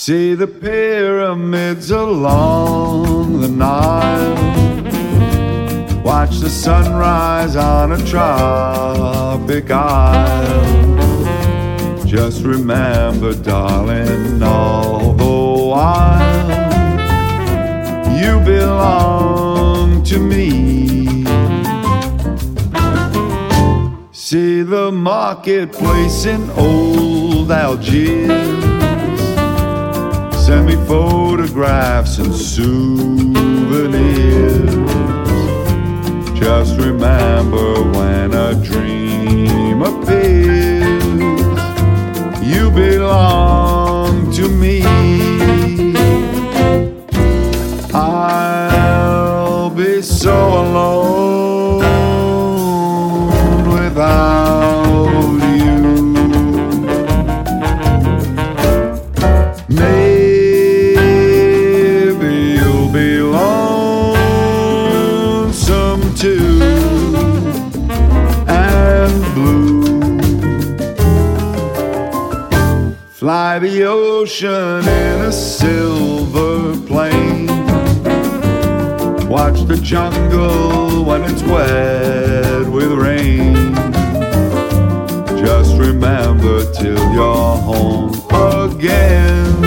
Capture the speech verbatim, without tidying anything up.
See the pyramids along the Nile. Watch the sunrise on a tropic isle. Just remember, darling, all the while you belong to me. See the marketplace in old Algiers. Send me photographs and souvenirs. Just remember, when a dream appears, you belong to me. I'll be so alone without you. Maybe you'll be lonesome too, and blue. Fly the ocean in a silver plane. Watch the jungle when it's wet with rain. Just remember, till you're home again,